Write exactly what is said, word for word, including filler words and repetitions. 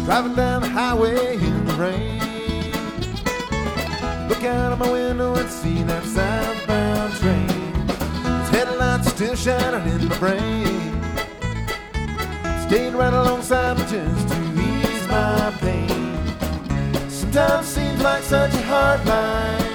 driving down the highway in the rain. Look out of my window and see that southbound train. Its headlights still shining in my brain. Stayed right alongside me just to ease my pain. Sometimes seems like such a hard line.